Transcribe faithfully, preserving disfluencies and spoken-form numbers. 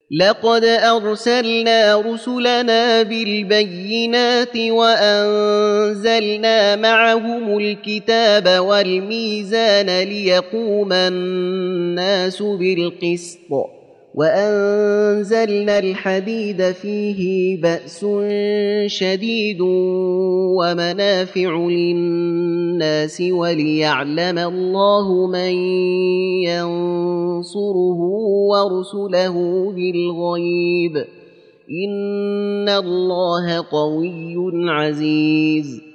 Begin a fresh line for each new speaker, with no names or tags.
لقد أرسلنا رسلنا بالبينات وأنزلنا معهم الكتاب والميزان ليقوم الناس بالقسط وأنزلنا الحديد فيه بأس شديد ومنافع للناس وليعلم الله من ينصره ورسله بالغيب إن الله قوي عزيز